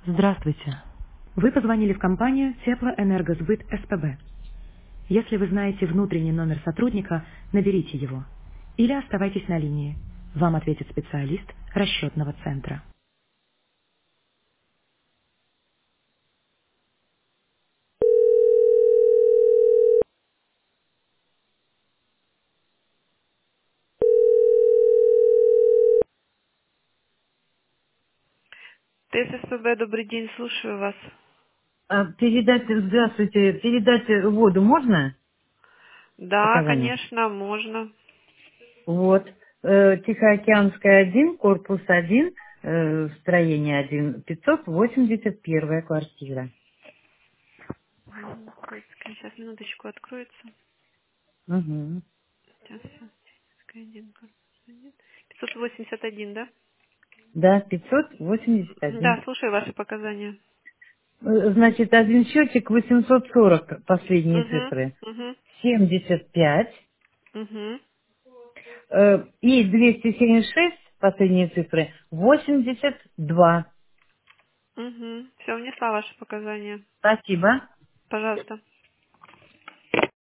Здравствуйте. Вы позвонили в компанию Теплоэнергосбыт СПБ. Если вы знаете внутренний номер сотрудника, наберите его. Или оставайтесь на линии. Вам ответит специалист расчетного центра. ТССПБ, добрый день, слушаю вас. Здравствуйте, передать воду можно? Да, Показания. конечно, можно. Вот. Тихоокеанская 1, корпус 1, строение 1, 581 квартира. Сейчас, минуточку, откроется. Угу. Сейчас, 581, да? Да, 581. Да, слушаю ваши показания. Значит, один счетчик 840, последние Угу, цифры, угу, 75, угу, и 276, последние цифры, 82. угу. Все, внесла ваши показания. Спасибо. Пожалуйста.